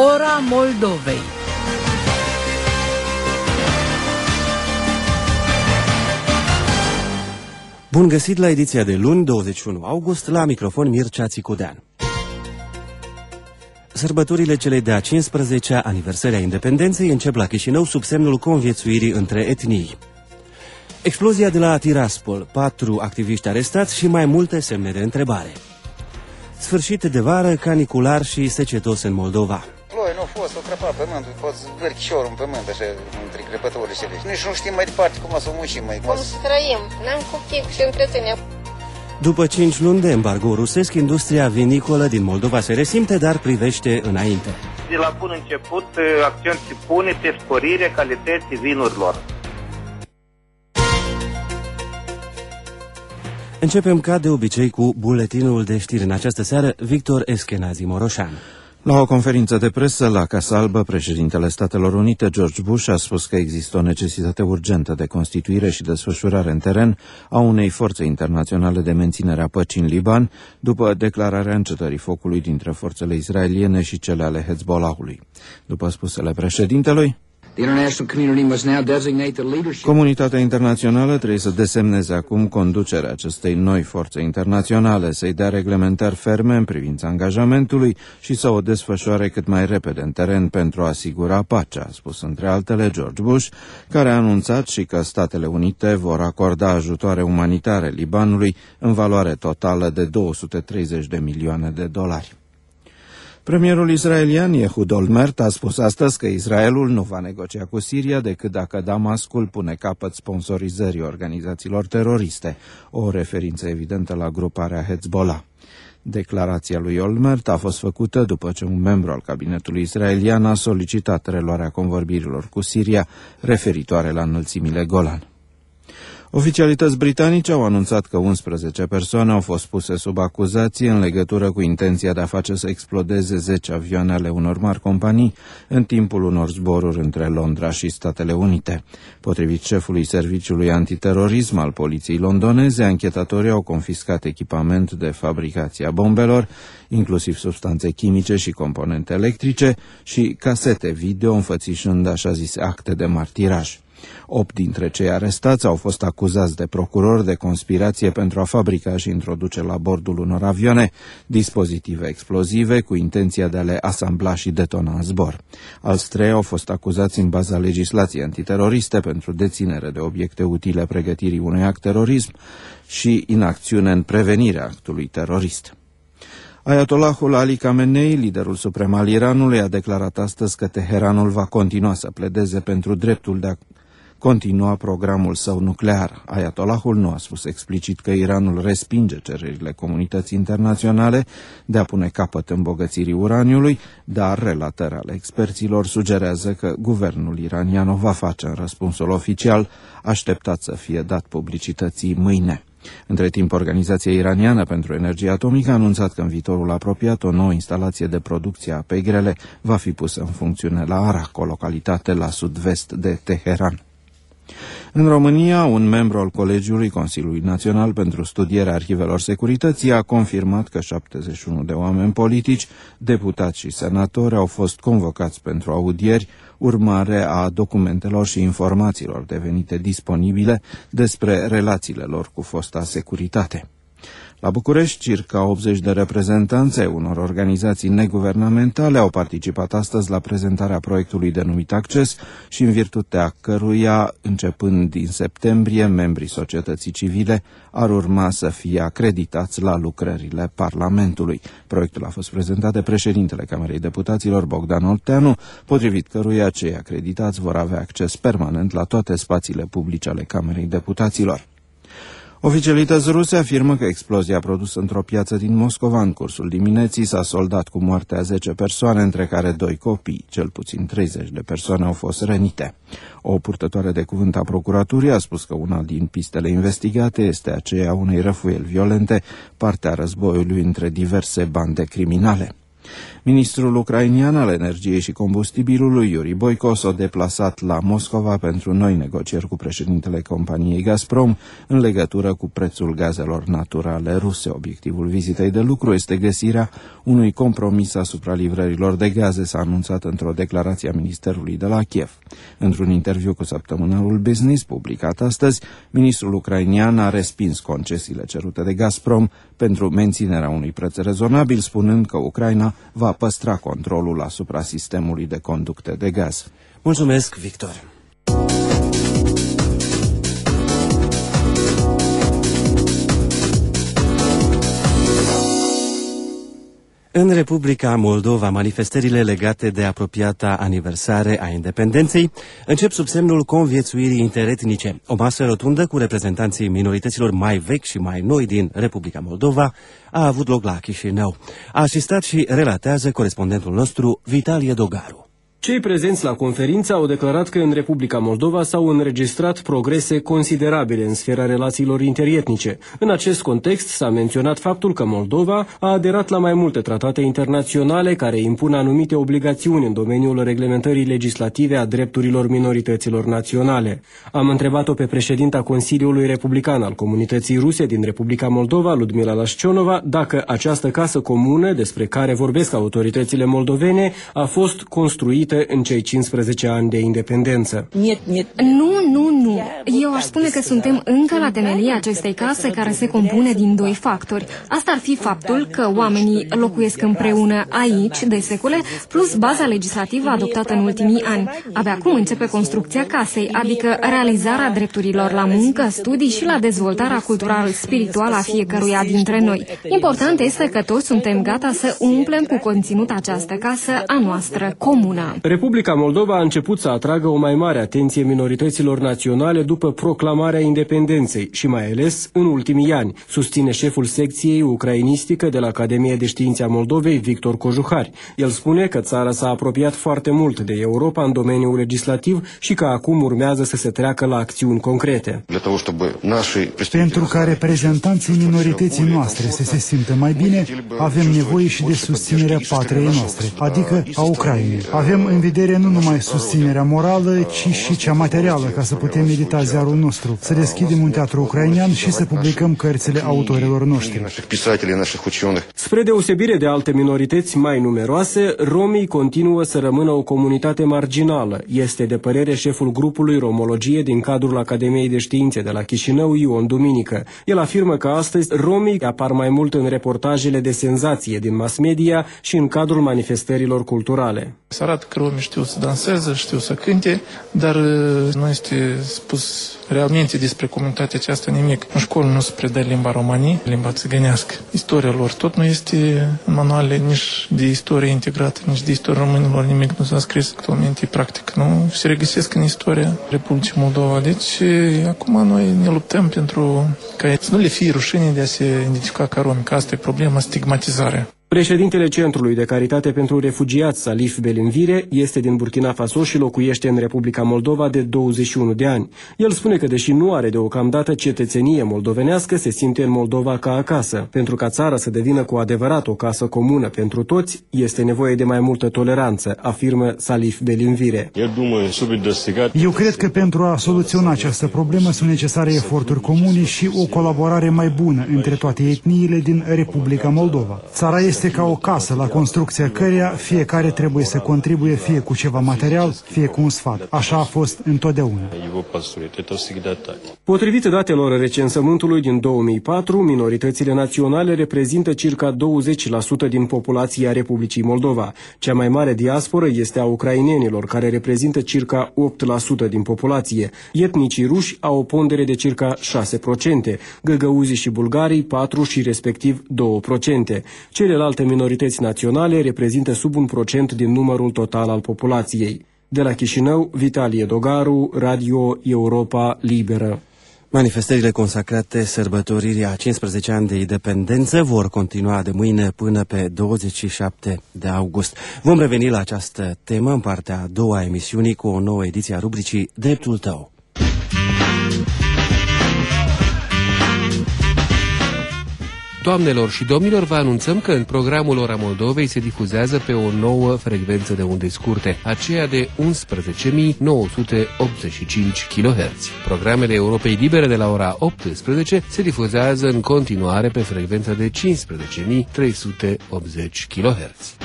Ora Moldovei. Bun găsit la ediția de luni, 21 august, la microfon Mircea Țicudean. Sărbătorile celei de-a 15-a aniversări a independenței încep la Chișinău sub semnul conviețuirii între etnii. Explozia de la Tiraspol, 4 activiști arestați și mai multe semne de întrebare. Sfârșit de vară, canicular și secetos în Moldova. Ploi nu a fost, o crăpa pământul, poți vârchi șorul în pământ, așa, între crăpătorile cele. Nici nu știm mai departe cum o să muncim mai. Cum să trăim, n-am copii și întreținem. După 5 luni de embargo rusesc, industria vinicolă din Moldova se resimte, dar privește înainte. De la bun început, accent se pune pe sporirea calității vinurilor. Începem ca de obicei cu buletinul de știri. În această seară, Victor Eschenazi Moroșan. La o conferință de presă la Casa Albă, președintele Statelor Unite, George Bush, a spus că există o necesitate urgentă de constituire și desfășurare în teren a unei forțe internaționale de menținere a păcii în Liban, după declararea încetării focului dintre forțele israeliene și cele ale Hezbollahului. După spusele președintelui, comunitatea internațională trebuie să desemneze acum conducerea acestei noi forțe internaționale, să-i dea reglementări ferme în privința angajamentului și să o desfășoare cât mai repede în teren pentru a asigura pacea, a spus între altele George Bush, care a anunțat și că Statele Unite vor acorda ajutoare umanitare Libanului în valoare totală de 230 de milioane de dolari. Premierul israelian Ehud Olmert a spus astăzi că Israelul nu va negocia cu Siria decât dacă Damascul pune capăt sponsorizării organizațiilor teroriste, o referință evidentă la gruparea Hezbollah. Declarația lui Olmert a fost făcută după ce un membru al cabinetului israelian a solicitat reluarea convorbirilor cu Siria referitoare la înălțimile Golan. Oficialități britanice au anunțat că 11 persoane au fost puse sub acuzație în legătură cu intenția de a face să explodeze 10 avioane ale unor mari companii în timpul unor zboruri între Londra și Statele Unite. Potrivit șefului Serviciului Antiterorism al poliției londoneze, anchetatorii au confiscat echipament de fabricație a bombelor, inclusiv substanțe chimice și componente electrice și casete video înfățișând așa zise acte de martiraj. 8 dintre cei arestați au fost acuzați de procuror de conspirație pentru a fabrica și introduce la bordul unor avioane dispozitive explozive cu intenția de a le asambla și detona în zbor. Alți 3 au fost acuzați în baza legislației antiteroriste pentru deținere de obiecte utile pregătirii unui act terorism și inacțiune în prevenirea actului terorist. Ayatollahul Ali Khamenei, liderul suprem al Iranului, a declarat astăzi că Teheranul va continua să pledeze pentru dreptul de a continua programul său nuclear. Ayatollahul nu a spus explicit că Iranul respinge cererile comunității internaționale de a pune capăt îmbogățirii uraniului, dar relatări ale experților sugerează că guvernul iranian o va face în răspunsul oficial, așteptat să fie dat publicității mâine. Între timp, Organizația Iraniană pentru Energie Atomică a anunțat că în viitorul apropiat o nouă instalație de producție a apei grele va fi pusă în funcțiune la Arak, o localitate la sud-vest de Teheran. În România, un membru al Colegiului Consiliului Național pentru Studierea Arhivelor Securității a confirmat că 71 de oameni politici, deputați și senatori au fost convocați pentru audieri, urmare a documentelor și informațiilor devenite disponibile despre relațiile lor cu fosta securitate. La București, circa 80 de reprezentanți ai unor organizații neguvernamentale au participat astăzi la prezentarea proiectului denumit Acces și în virtutea căruia, începând din septembrie, membrii societății civile ar urma să fie acreditați la lucrările Parlamentului. Proiectul a fost prezentat de președintele Camerei Deputaților, Bogdan Olteanu, potrivit căruia cei acreditați vor avea acces permanent la toate spațiile publice ale Camerei Deputaților. Oficialități ruse afirmă că explozia produsă într-o piață din Moscova în cursul dimineții s-a soldat cu moartea 10 persoane, între care 2 copii. Cel puțin 30 de persoane au fost rănite. O purtătoare de cuvânt a procuraturii a spus că una din pistele investigate este aceea unei răfuieli violente, partea războiului între diverse bande criminale. Ministrul ucrainian al energiei și combustibilului, Iuri Boyko, s-a deplasat la Moscova pentru noi negocieri cu președintele companiei Gazprom în legătură cu prețul gazelor naturale ruse. Obiectivul vizitei de lucru este găsirea unui compromis asupra livrărilor de gaze, s-a anunțat într-o declarație a Ministerului de la Kiev. Într-un interviu cu săptămânalul Business, publicat astăzi, ministrul ucrainian a respins concesiile cerute de Gazprom pentru menținerea unui preț rezonabil, spunând că Ucraina va păstra controlul asupra sistemului de conducte de gaz. Mulțumesc, Victor. În Republica Moldova, manifestările legate de apropiata aniversare a independenței încep sub semnul conviețuirii interetnice. O masă rotundă cu reprezentanții minorităților mai vechi și mai noi din Republica Moldova a avut loc la Chișinău. A asistat și relatează corespondentul nostru, Vitalie Dogaru. Cei prezenți la conferință au declarat că în Republica Moldova s-au înregistrat progrese considerabile în sfera relațiilor interetnice. În acest context s-a menționat faptul că Moldova a aderat la mai multe tratate internaționale care impun anumite obligațiuni în domeniul reglementării legislative a drepturilor minorităților naționale. Am întrebat-o pe președinta Consiliului Republican al Comunității Ruse din Republica Moldova, Ludmila Lașcionova, dacă această casă comună, despre care vorbesc autoritățile moldovene, a fost construită în cei 15 ani de independență. Nu. Eu aș spune că suntem încă la temelia acestei case, care se compune din doi factori. Asta ar fi faptul că oamenii locuiesc împreună aici de secole, plus baza legislativă adoptată în ultimii ani. Abia acum începe construcția casei, adică realizarea drepturilor la muncă, studii și la dezvoltarea cultural-spirituală a fiecăruia dintre noi. Important este că toți suntem gata să umplem cu conținut această casă a noastră comună. Republica Moldova a început să atragă o mai mare atenție minorităților naționale după proclamarea independenței și mai ales în ultimii ani, susține șeful secției ucrainistică de la Academia de Științe a Moldovei, Victor Cojuhari. El spune că țara s-a apropiat foarte mult de Europa în domeniul legislativ și că acum urmează să se treacă la acțiuni concrete. Pentru ca reprezentanții minorității noastre să se simtă mai bine, avem nevoie și de susținerea patriei noastre, adică a Ucrainei. Avem în vedere nu numai susținerea morală, ci și cea materială, ca să putem edita ziarul nostru, să deschidem un teatru ucrainean și să publicăm cărțile autorilor noștri. Spre deosebire de alte minorități mai numeroase, romii continuă să rămână o comunitate marginală. Este de părere șeful grupului Romologie din cadrul Academiei de Științe de la Chișinău, Ion Duminică. El afirmă că astăzi romii apar mai mult în reportajele de senzație din mass media și în cadrul manifestărilor culturale. Se arată că romii știu să danseze, știu să cânte, dar nu este spus realmente despre comunitatea aceasta nimic. În școală nu se predă limba romanii, limba țigănească. Istoria lor tot nu este în manuale nici de istorie integrată, nici de istoria românilor, nimic nu s-a scris actualmente, practic nu se regăsesc în istoria Republicii Moldova. Deci acum noi ne luptăm pentru ca să nu le fie rușine de a se identifica ca romi, că asta e problema, stigmatizarea. Președintele Centrului de Caritate pentru Refugiați, Salif Belinvire, este din Burkina Faso și locuiește în Republica Moldova de 21 de ani. El spune că, deși nu are deocamdată cetățenie moldovenească, se simte în Moldova ca acasă. Pentru ca țara să devină cu adevărat o casă comună pentru toți, este nevoie de mai multă toleranță, afirmă Salif Belinvire. Eu cred că pentru a soluționa această problemă sunt necesare eforturi comune și o colaborare mai bună între toate etniile din Republica Moldova. Țara este ca o casă la construcția căreia fiecare trebuie să contribuie fie cu ceva material, fie cu un sfat. Așa a fost întotdeauna. Potrivit datelor recensământului din 2004, minoritățile naționale reprezintă circa 20% din populația Republicii Moldova. Cea mai mare diasporă este a ucrainenilor, care reprezintă circa 8% din populație. Etnicii ruși au o pondere de circa 6%, găgăuzii și bulgarii 4% și respectiv 2%. Celelalte minorități naționale reprezintă sub 1% din numărul total al populației. De la Chișinău, Vitalie Dogaru, Radio Europa Liberă. Manifestările consacrate sărbătoririi a 15 ani de independență vor continua de mâine până pe 27 de august. Vom reveni la această temă în partea a doua a emisiunii cu o nouă ediție a rubricii Dreptul tău. Doamnelor și domnilor, vă anunțăm că în programul Ora Moldovei se difuzează pe o nouă frecvență de unde scurte, aceea de 11.985 kHz. Programele Europei Libere de la ora 18 se difuzează în continuare pe frecvența de 15.380 kHz.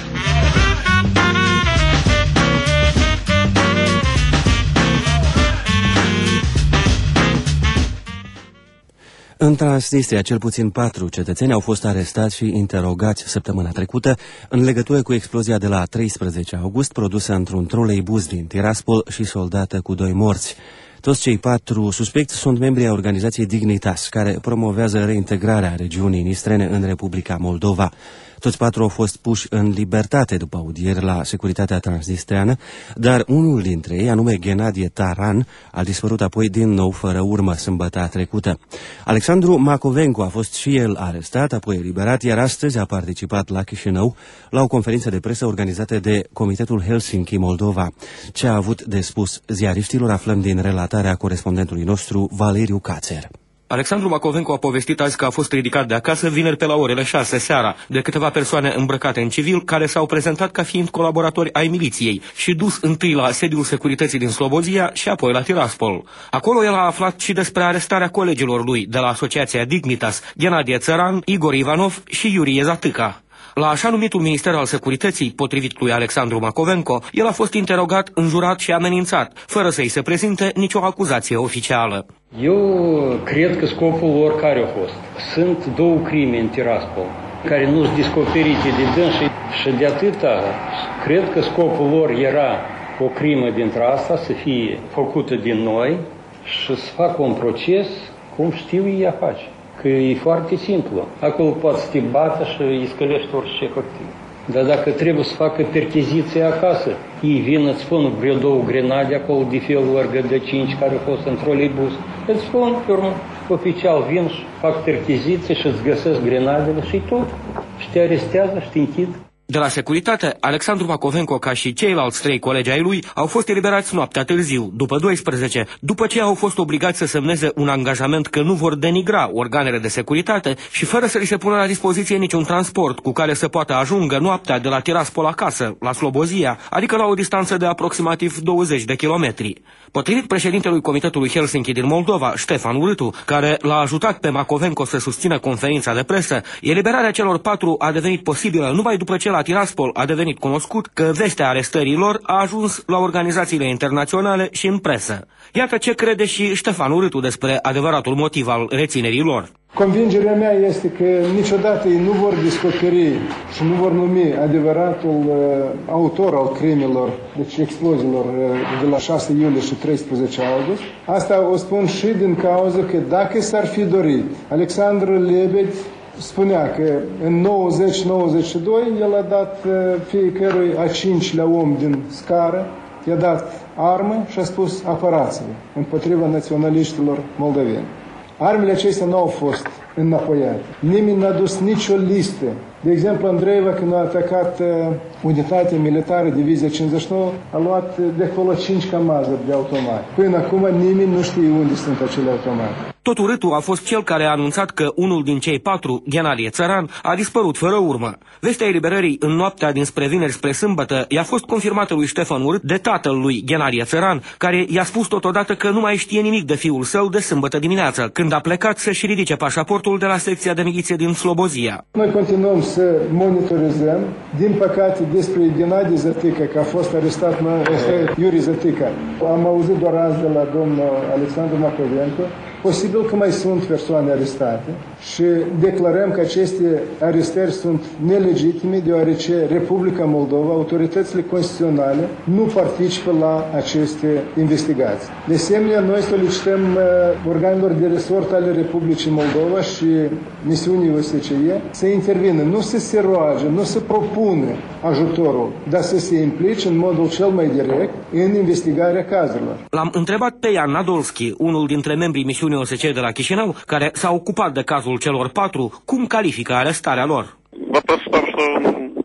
În Transnistria, cel puțin 4 cetățeni au fost arestați și interogați săptămâna trecută în legătură cu explozia de la 13 august produsă într-un troleibuz din Tiraspol și soldată cu 2 morți. Toți cei 4 suspecți sunt membri ai organizației Dignitas, care promovează reintegrarea regiunii nistrene în Republica Moldova. Toți 4 au fost puși în libertate după audieri la Securitatea Transnistreană, dar unul dintre ei, anume Ghenadie Taran, a dispărut apoi din nou fără urmă sâmbătă trecută. Alexandru Macovenco a fost și el arestat, apoi eliberat, iar astăzi a participat la Chișinău la o conferință de presă organizată de Comitetul Helsinki Moldova. Ce a avut de spus ziariștilor aflăm din relatarea corespondentului nostru Valeriu Cațer. Alexandru Macovenco a povestit azi că a fost ridicat de acasă vineri pe la orele 6 seara de câteva persoane îmbrăcate în civil care s-au prezentat ca fiind colaboratori ai miliției și dus întâi la sediul securității din Slobozia și apoi la Tiraspol. Acolo el a aflat și despre arestarea colegilor lui de la asociația Dignitas, Ghenadie Țăran, Igor Ivanov și Iurie Zatâca. La așa numitul Minister al Securității, potrivit lui Alexandru Macovenco, el a fost interogat, înjurat și amenințat, fără să-i se prezinte nicio acuzație oficială. Eu cred că scopul lor care a fost? Sunt 2 crime în Tiraspol, care nu sunt descoperite de dânsi și de atâta cred că scopul lor era o crimă dintre asta să fie făcută din noi și să facă un proces cum știu ei a face. Că e foarte simplu. Acolo poți să te bată și îi scălești orice hârtie. Dar dacă trebuie să facă percheziție acasă, ei vin, îți spun vreo 2 grenade acolo de felul ori de 5 care au fost în troleibuz. Îți spun, pe urmă, oficial vin și fac percheziție și îți găsesc grenadele și tot. Și te arestează și te închid. De la securitate, Alexandru Macovenco, ca și ceilalți 3 colegi ai lui, au fost eliberați noaptea târziu, după 12, după ce au fost obligați să semneze un angajament că nu vor denigra organele de securitate și fără să li se pună la dispoziție niciun transport cu care să poată ajungă noaptea de la Tiraspol acasă, la Slobozia, adică la o distanță de aproximativ 20 de kilometri. Potrivit președintelui Comitetului Helsinki din Moldova, Ștefan Urâtu, care l-a ajutat pe Macovenco să susțină conferința de presă, eliberarea celor 4 a devenit posibilă numai după ce la Tiraspol a devenit cunoscut că vestea arestărilor a ajuns la organizațiile internaționale și în presă. Iată ce crede și Ștefan Urâtu despre adevăratul motiv al reținerii lor. Convingerea mea este că niciodată ei nu vor descoperi și nu vor numi adevăratul autor al crimelor, deci exploziilor de la 6 iulie și 13 august. Asta o spun și din cauza că dacă s-ar fi dorit, Alexandru Lebed spunea că în 90-92 el a dat fiecărui a 5-lea om din scară, i-a dat armă și a spus apărați-vă împotriva naționaliștilor moldoveni. Armele acestea nu au fost înapoiate. Nimeni n-a dus nicio listă. De exemplu, Andreeva, când a atacat unitatea militară, Divizia 59, a luat de acolo 5 camazuri de automate. Până acum nimeni nu știe unde sunt acele automate. Tot Urâtu a fost cel care a anunțat că unul din cei 4, Ghenadie Țăran, a dispărut fără urmă. Vestea eliberării în noaptea dinspre vineri spre sâmbătă i-a fost confirmată lui Ștefan Urât de tatăl lui Ghenadie Țăran, care i-a spus totodată că nu mai știe nimic de fiul său de sâmbătă dimineață, când a plecat să-și ridice pașaportul de la secția de miliție din Slobozia. Noi continuăm să monitorizăm. Din păcate, despre Ghenadie Zatâca, că a fost arestat Iurie Zatâca, am auzit doar azi de la domnul Alexandru Macovenco. Posibil că mai sunt persoane arestate și declarăm că aceste arestări sunt nelegitime, deoarece Republica Moldova, autoritățile constituționale, nu participă la aceste investigații. De asemenea, noi solicităm organelor de resort ale Republicii Moldova și misiunii OSCE să intervină, nu să se roage, nu să propună ajutorul, dar să se implice în modul cel mai direct în investigarea cazurilor. L-am întrebat pe Ian Nadolski, unul dintre membrii misiunii OSCE de la Chișinău, care s-a ocupat de cazul celor 4, cum califică arestarea lor.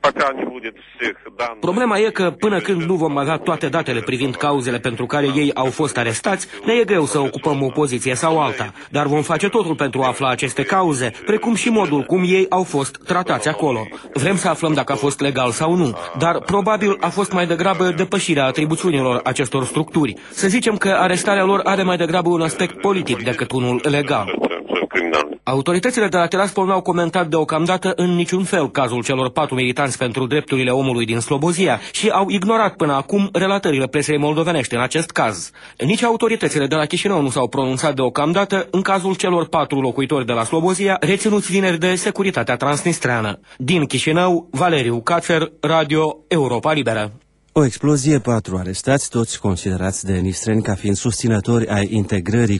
Problema e că până când nu vom avea toate datele privind cauzele pentru care ei au fost arestați, ne e greu să ocupăm o poziție sau alta, dar vom face totul pentru a afla aceste cauze, precum și modul cum ei au fost tratați acolo. Vrem să aflăm dacă a fost legal sau nu, dar probabil a fost mai degrabă depășirea atribuțiunilor acestor structuri. Să zicem că arestarea lor are mai degrabă un aspect politic decât unul legal. Autoritățile de la Tiraspol n-au comentat deocamdată în niciun fel cazul celor 4 militanți pentru drepturile omului din Slobozia și au ignorat până acum relatările presei moldovenești în acest caz. Nici autoritățile de la Chișinău nu s-au pronunțat deocamdată în cazul celor 4 locuitori de la Slobozia reținuți vineri de securitatea transnistreană. Din Chișinău, Valeriu Cațer, Radio Europa Liberă. O explozie, 4 arestați, toți considerați de nistreni ca fiind susținători ai integrării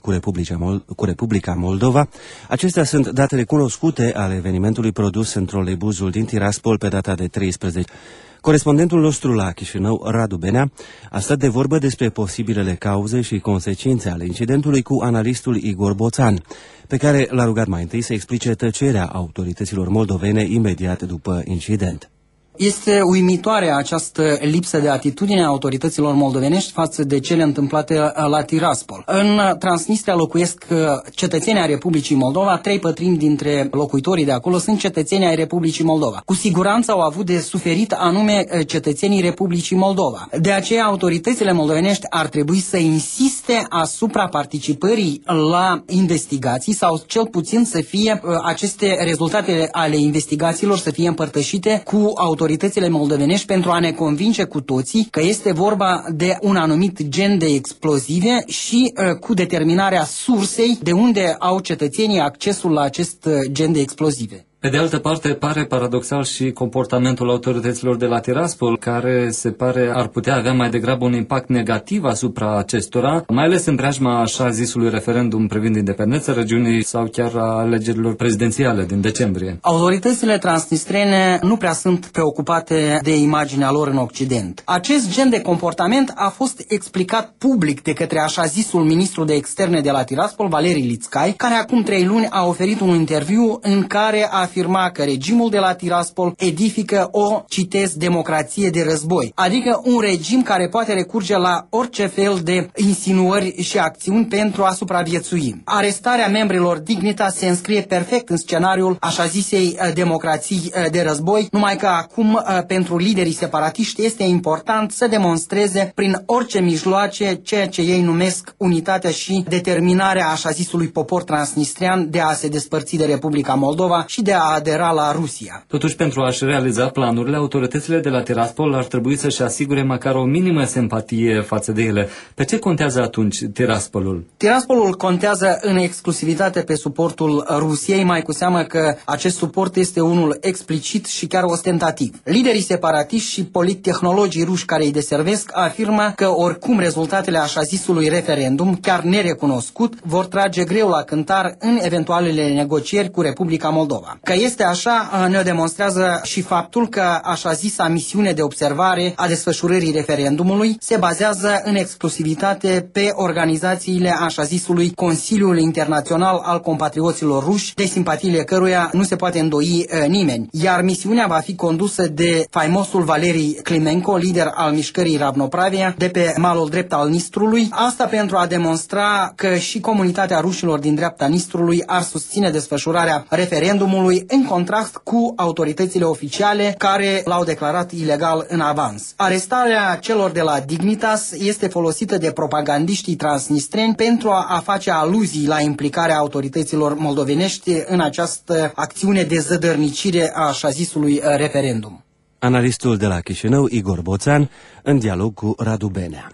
cu Republica Moldova. Acestea sunt datele cunoscute ale evenimentului produs în trolebuzul din Tiraspol pe data de 13. Corespondentul nostru la Chișinău, Radu Benea, a stat de vorbă despre posibilele cauze și consecințe ale incidentului cu analistul Igor Boțan, pe care l-a rugat mai întâi să explice tăcerea autorităților moldovene imediat după incident. Este uimitoare această lipsă de atitudine a autorităților moldovenești față de cele întâmplate la Tiraspol. În Transnistria locuiesc cetățenii ai Republicii Moldova, 3/4 dintre locuitorii de acolo sunt cetățenii ai Republicii Moldova. Cu siguranță au avut de suferit anume cetățenii Republicii Moldova. De aceea autoritățile moldovenești ar trebui să insiste asupra participării la investigații sau cel puțin să fie aceste rezultate ale investigațiilor să fie împărtășite cu autoritățile moldovenești pentru a ne convinge cu toții că este vorba de un anumit gen de explozive și cu determinarea sursei de unde au cetățenii accesul la acest gen de explozive. Pe de altă parte, pare paradoxal și comportamentul autorităților de la Tiraspol, care se pare ar putea avea mai degrabă un impact negativ asupra acestora, mai ales în preajma așa zisului referendum privind independența regiunii sau chiar a alegerilor prezidențiale din decembrie. Autoritățile transnistrene nu prea sunt preocupate de imaginea lor în Occident. Acest gen de comportament a fost explicat public de către așa zisul ministru de externe de la Tiraspol, Valeri Lițcai, care acum 3 luni a oferit un interviu în care a afirma că regimul de la Tiraspol edifică o, citez, democrație de război, adică un regim care poate recurge la orice fel de insinuări și acțiuni pentru a supraviețui. Arestarea membrilor Dignitas se înscrie perfect în scenariul așa zisei democrații de război, numai că acum pentru liderii separatiști este important să demonstreze prin orice mijloace ceea ce ei numesc unitatea și determinarea așa zisului popor transnistrian de a se despărți de Republica Moldova și de a adera la Rusia. Totuși, pentru a-și realiza planurile, autoritățile de la Tiraspol ar trebui să-și asigure măcar o minimă simpatie față de ele. Pe ce contează atunci Tiraspolul? Tiraspolul contează în exclusivitate pe suportul Rusiei, mai cu seamă că acest suport este unul explicit și chiar ostentativ. Liderii separatiști și polittehnologii ruși care îi deservesc afirmă că oricum rezultatele așa zisului referendum, chiar nerecunoscut, vor trage greu la cântar în eventualele negocieri cu Republica Moldova. Că este așa ne demonstrează și faptul că așa zisa misiune de observare a desfășurării referendumului se bazează în exclusivitate pe organizațiile așa zisului Consiliul Internațional al Compatrioților Ruși, de simpatiile căruia nu se poate îndoi nimeni. Iar misiunea va fi condusă de faimosul Valeri Climenco, lider al mișcării Ravnopravia, de pe malul drept al Nistrului, asta pentru a demonstra că și comunitatea rușilor din dreapta Nistrului ar susține desfășurarea referendumului în contrast cu autoritățile oficiale care l-au declarat ilegal în avans. Arestarea celor de la Dignitas este folosită de propagandiștii transnistreni pentru a face aluzii la implicarea autorităților moldovenești în această acțiune de zădărnicire a așa zisului referendum. Analistul de la Chișinău, Igor Boțan, în dialog cu Radu Benea.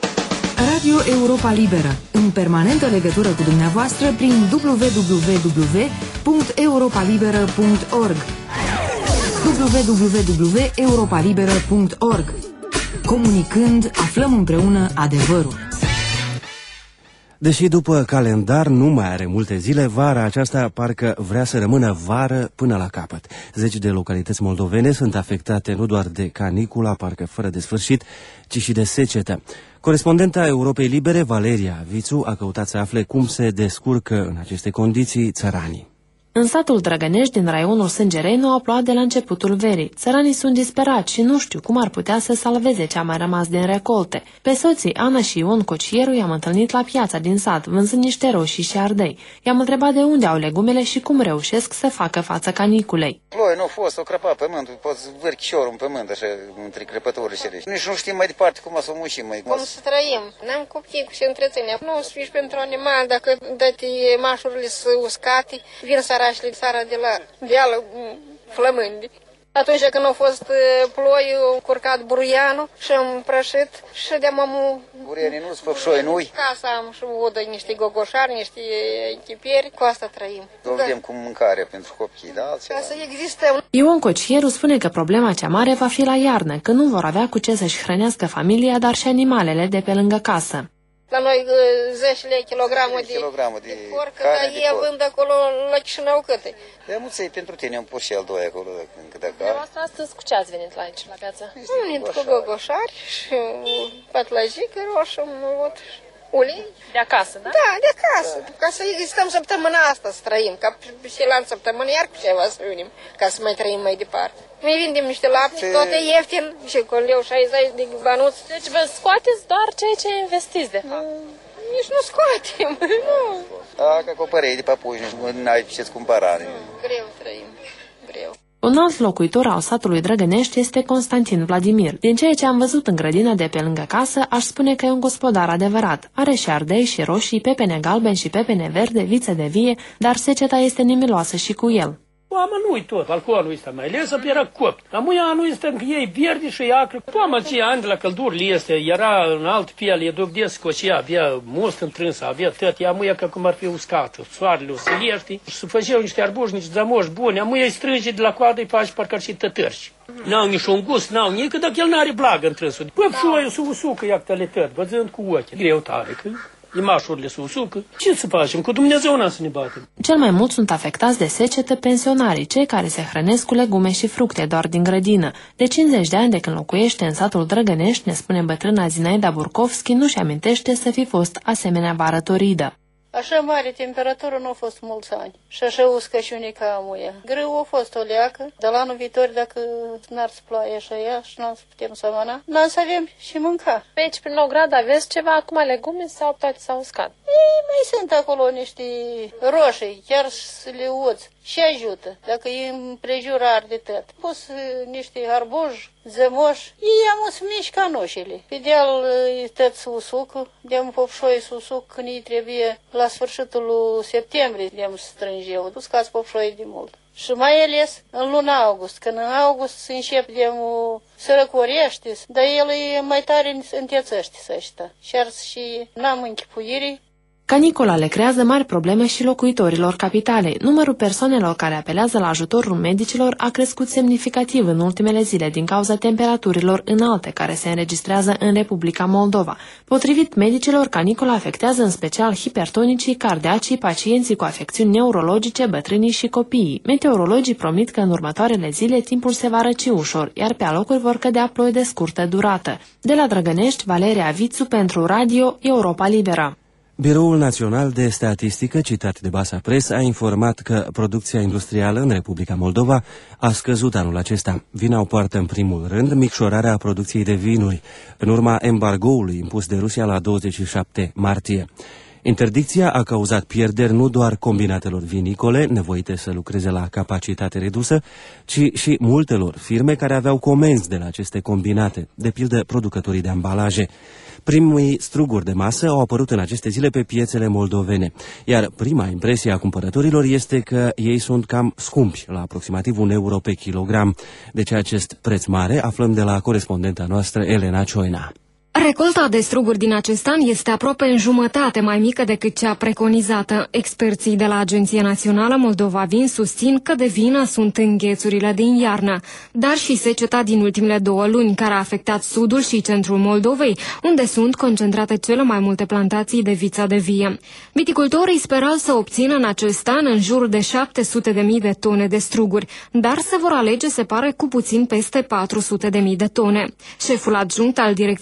Radio Europa Liberă, în permanentă legătură cu dumneavoastră prin www.europalibera.org www.europalibera.org. Comunicând, aflăm împreună adevărul. Deși după calendar nu mai are multe zile, vara aceasta parcă vrea să rămână vară până la capăt. Zeci de localități moldovene sunt afectate nu doar de canicula, parcă fără de sfârșit, ci și de secetă. Corespondenta Europei Libere, Valeria Vițu, a căutat să afle cum se descurcă în aceste condiții țăranii. În satul Drăgănești din raionul Sângereni au plouat de la începutul verii. Țăranii sunt disperați și nu știu cum ar putea să salveze ce a mai rămas din recolte. Pe soții Ana și Ion Cocieru i-am întâlnit la piața din sat, vânzând niște roșii și ardei. I-am întrebat de unde au legumele și cum reușesc să facă față caniculei. Ploi nu a fost, o crăpa pământul, poți vârchișorul în pământ, așa, între crăpătorile și ele. Nici nu știm mai departe cum să mușim. Cum să trăim? N-am copii și întreținem. Nu o să fiși pentru animal, dacă dă-te mașurile să uscate, vin sărașile țara de la deală flămândi. Atunci când a fost ploi, a curcat buruianul și am prășit și de-am amul... Buruianii nu-s făpșoi, nu-i? Casa am și udă niște gogoșari, niște echiperi, cu asta trăim. Vedem cu mâncare pentru copii, da? Ca să existe... Ion Cocieru spune că problema cea mare va fi la iarnă, că nu vor avea cu ce să-și hrănească familia, dar și animalele de pe lângă casă. La noi 10 lei kilogramul de porc, dar ei vând acolo la Chișinău câte? De mulței pentru tine, am pus și el doi acolo. Dumneavoastră astăzi cu ce ați venit la aici, la piață? Am venit cu gogoșari și patlajică, roșu, mult, ulei. De acasă, da? Da, de acasă. Ca să existăm săptămâna asta, să trăim, ca și la săptămână, iar cu ceva să venim, ca să mai trăim mai departe. Mai vindem niște lapte, tot e ieftin și cu leu 60 de banuți. Deci vă scoateți doar ceea ce investiți, de fapt. Nici nu scoatem, nu. Da, ca copărei de papuși, nu ai ce-ți cumpăra. Greu trăim, greu. Un alt locuitor al satului Drăgănești este Constantin Vladimir. Din ceea ce am văzut în grădina de pe lângă casă, aș spune că e un gospodar adevărat. Are și ardei și roșii, pepene galben și pepene verde, viță de vie, dar seceta este nimiloasă și cu el. Toamă nu-i tot, alcoolul ăsta mai ales să era copt. La muia nu este că ei verde și acru. Toamă ție ani de la căldurile este, era în alt piele, e duc des cocea, avea must întrânsă, avea tot, ea muia ca cum ar fi uscată. Soarele o să iești și să făceau niște arbuși, niște zamoși buni, muia îi strânge de la coadă, îi faci parcă și tătărși. N-au nici un gust, n-au nici, dacă el n-are blagă întrânsul. Păi șoiul să usucă iactele tot, văzând cu ochii. Greu tare, că imașurile se usucă. Ce să facem? Cu Dumnezeu n-am să ne batem. Cel mai mult sunt afectați de secetă pensionarii, cei care se hrănesc cu legume și fructe doar din grădină. De 50 de ani de când locuiește în satul Drăgănești, ne spune bătrâna Zinaida Burkovski, nu-și amintește să fi fost asemenea vară toridă. Așa mare temperatură nu a fost mulți ani. Și așa uscăciune ca amuia. Greu a fost o leacă, dar la anul viitor, dacă n-ar să ploaie așa ea și n-am să putem să amana, n-am să avem și mânca. Pe aici, prin Ograd, aveți ceva acum legume sau toate s-au uscat? Ei, mai sunt acolo niște roșii, chiar să le uți. Și ajută, dacă e împrejur arde tot. Pus niște arbuși, zămoși, ei am să mici canoșele. Pe deal e tot să usucă, de-am popșoi să usuc când îi trebuie la sfârșitul septembrie, de-am strângeau, uscați popșoi de mult. Și mai ales în luna august, când în august se începe de să răcorește, dar el e mai tare întețăște să ăștia. Și și n-am închipuirii. Canicula le creează mari probleme și locuitorilor capitalei. Numărul persoanelor care apelează la ajutorul medicilor a crescut semnificativ în ultimele zile din cauza temperaturilor înalte care se înregistrează în Republica Moldova. Potrivit medicilor, canicula afectează în special hipertonicii, cardiacii, pacienții cu afecțiuni neurologice, bătrânii și copiii. Meteorologii promit că în următoarele zile timpul se va răci ușor, iar pe alocuri vor cădea ploi de scurtă durată. De la Drăgănești, Valeria Vițu pentru Radio Europa Liberă. Biroul Național de Statistică, citat de Basa Press, a informat că producția industrială în Republica Moldova a scăzut anul acesta. Vina o poartă în primul rând micșorarea producției de vinuri, în urma embargoului impus de Rusia la 27 martie. Interdicția a cauzat pierderi nu doar combinatelor vinicole, nevoite să lucreze la capacitate redusă, ci și multelor firme care aveau comenzi de la aceste combinate, de pildă producătorii de ambalaje. Primii struguri de masă au apărut în aceste zile pe piețele moldovene, iar prima impresie a cumpărătorilor este că ei sunt cam scumpi, la aproximativ €1 pe kilogram. De ce acest preț mare aflăm de la corespondenta noastră Elena Cioina. Recolta de struguri din acest an este aproape în jumătate mai mică decât cea preconizată. Experții de la Agenția Națională Moldova Vin susțin că de vină sunt înghețurile din iarnă, dar și seceta din ultimele 2 luni, care a afectat sudul și centrul Moldovei, unde sunt concentrate cele mai multe plantații de viță de vie. Viticultorii sperau să obțină în acest an în jur de 700.000 de tone de struguri, dar se vor alege, se pare, cu puțin peste 400.000 de tone. Șeful adjunct al Direcției Politice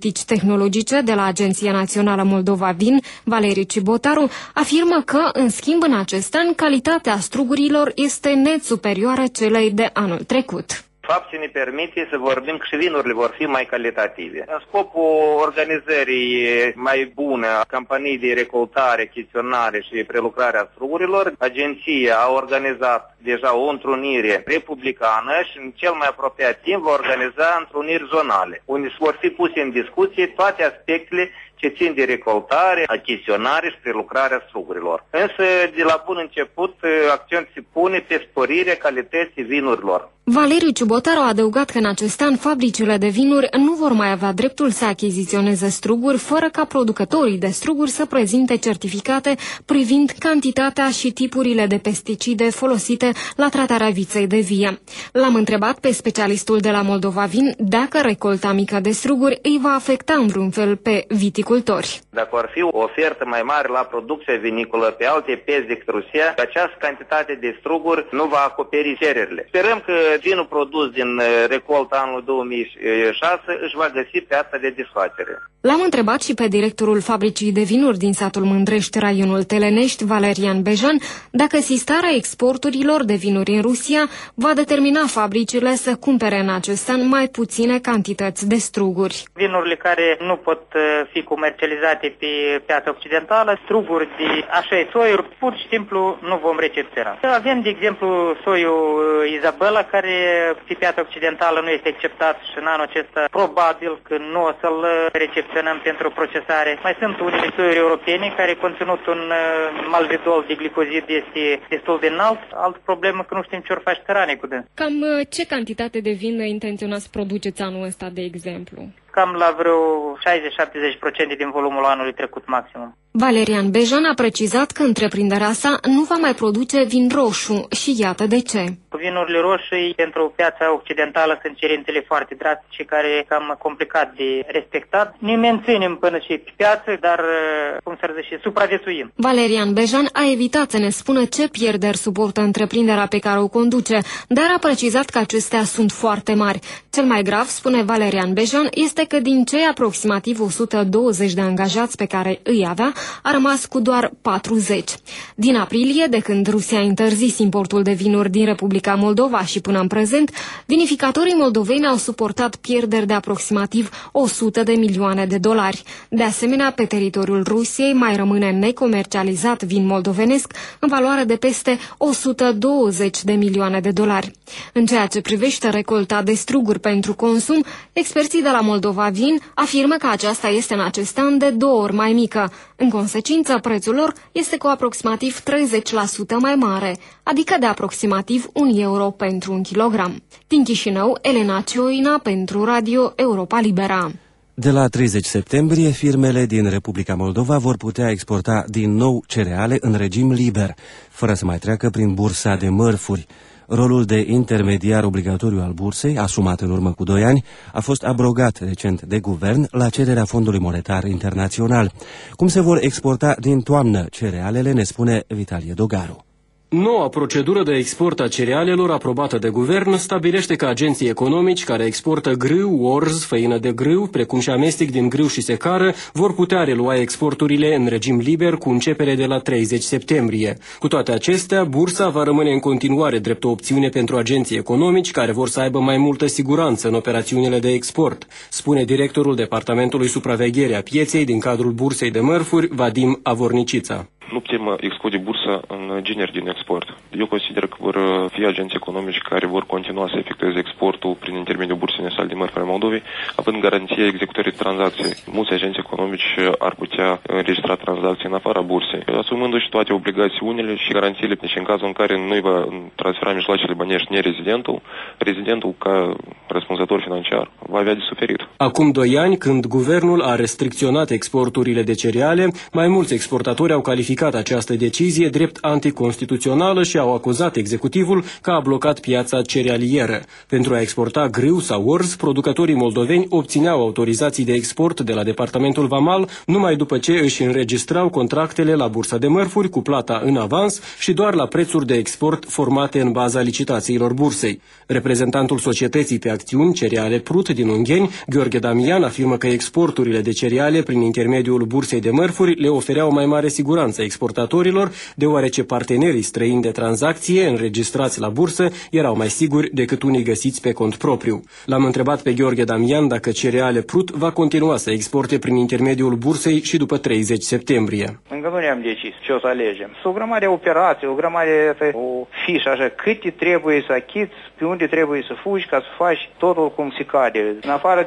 politici tehnologice de la Agenția Națională Moldova Vin, Valeriu Cibotaru, afirmă că, în schimb, în acest an, calitatea strugurilor este net superioară celei de anul trecut. Fapt ce ne permite să vorbim că și vinurile vor fi mai calitative. În scopul organizării mai bune a campaniei de recoltare, achiziționare și prelucrare a strugurilor, agenția a organizat deja o întrunire republicană și în cel mai apropiat timp va organiza întruniri zonale, unde vor fi puse în discuție toate aspectele ce țin de recoltare, achiziționare și prelucrarea strugurilor. Însă, de la bun început, accent se pune pe sporirea calității vinurilor. Valeriu Ciubotaru a adăugat că în acest an fabricile de vinuri nu vor mai avea dreptul să achiziționeze struguri fără ca producătorii de struguri să prezinte certificate privind cantitatea și tipurile de pesticide folosite la tratarea viței de vie. L-am întrebat pe specialistul de la Moldova Vin dacă recolta mică de struguri îi va afecta în vreun fel pe viticultori. Dacă ar fi o ofertă mai mare la producția viniculă pe alte piețe decât Rusia, această cantitate de struguri nu va acoperi cererile. Sperăm că vinul produs din recolta anului 2006 își va găsi piața de desfacere. L-am întrebat și pe directorul fabricii de vinuri din satul Mândrești, raionul Telenești, Valerian Bejan, dacă sistarea exporturilor de vinuri în Rusia va determina fabricile să cumpere în acest an mai puține cantități de struguri. Vinurile care nu pot fi comercializate pe piața occidentală, struguri de așa soiuri, pur și simplu nu vom recepționa. Avem, de exemplu, soiul Isabela, care pe piața occidentală nu este acceptat și în anul acesta probabil că nu o să-l recepționăm pentru procesare. Mai sunt unele soiuri europene care conținutul în malvidol de glicozid este destul de înalt. Altă problemă că nu știm ce ori face țăranii cu dâns. Cam ce cantitate de vin intenționați să produceți anul ăsta, de exemplu? Cam la vreo 60-70% din volumul anului trecut maximum. Valerian Bejan a precizat că întreprinderea sa nu va mai produce vin roșu și iată de ce. Vinurile roșii pentru piața occidentală sunt cerințele foarte drastice care e cam complicat de respectat. Ne menținem până și pe piață, dar cum să zice, supraviețuim. Valerian Bejan a evitat să ne spună ce pierderi suportă întreprinderea pe care o conduce, dar a precizat că acestea sunt foarte mari. Cel mai grav, spune Valerian Bejan, este că din cei aproximativ 120 de angajați pe care îi avea, a rămas cu doar 40. Din aprilie, de când Rusia a interzis importul de vinuri din Republica Moldova și până în prezent, vinificatorii moldoveni au suportat pierderi de aproximativ 100 de milioane de dolari. De asemenea, pe teritoriul Rusiei mai rămâne necomercializat vin moldovenesc în valoare de peste 120 de milioane de dolari. În ceea ce privește recolta de struguri pentru consum, experții de la Moldova Vin afirmă că aceasta este în acest an de 2 ori mai mică. În consecință, prețul lor este cu aproximativ 30% mai mare, adică de aproximativ 1 euro pentru 1 kilogram. Din Chișinău, Elena Cioina pentru Radio Europa Libera. De la 30 septembrie, firmele din Republica Moldova vor putea exporta din nou cereale în regim liber, fără să mai treacă prin bursa de mărfuri. Rolul de intermediar obligatoriu al bursei, asumat în urmă cu 2 ani, a fost abrogat recent de guvern la cererea Fondului Monetar Internațional. Cum se vor exporta din toamnă cerealele, ne spune Vitalie Dogaru. Noua procedură de export a cerealelor aprobată de guvern stabilește că agenții economici care exportă grâu, orz, făină de grâu, precum și amestec din grâu și secară, vor putea relua exporturile în regim liber cu începere de la 30 septembrie. Cu toate acestea, bursa va rămâne în continuare drept o opțiune pentru agenții economici care vor să aibă mai multă siguranță în operațiunile de export, spune directorul Departamentului Supraveghere a Pieței din cadrul Bursei de Mărfuri, Vadim Avornicița. Nu putem exclude bursa în generi din export. Eu consider că vor fi agenți economici care vor continua să efectueze exportul prin intermediul bursei naționale de mărfuri a Moldovei, având garanția executării tranzacției. Mulți agenți economici ar putea înregistra tranzacții în afara bursei, asumându-și toate obligațiunile și garanțiile. Deci în cazul în care nu îi va transfera mijloacele bănești nerezidentul, rezidentul ca răspunzător financiar va avea de suferit. Acum 2 ani, când guvernul a restricționat exporturile de cereale, mai mulți exportatori au calificat această decizie drept anticonstituțională și au acuzat executivul că a blocat piața cerealieră. Pentru a exporta grâu sau orz, producătorii moldoveni obțineau autorizații de export de la Departamentul Vamal numai după ce își înregistrau contractele la bursa de mărfuri cu plata în avans și doar la prețuri de export formate în baza licitațiilor bursei. Reprezentantul societății pe acțiuni Cereale Prut din Ungheni, Gheorghe Damian, afirmă că exporturile de cereale prin intermediul bursei de mărfuri le ofereau mai mare siguranță exportatorilor, deoarece partenerii străini de tranzacție înregistrați la bursă erau mai siguri decât unii găsiți pe cont propriu. L-am întrebat pe Gheorghe Damian dacă Cereale Prut va continua să exporte prin intermediul bursei și după 30 septembrie. Încă nu ne-am decis ce o să alegem. Sunt o grămadă de operații, o grămadă de o fișă așa, câte trebuie să achiți, pe unde trebuie să fugi ca să faci totul cum se cade. În afară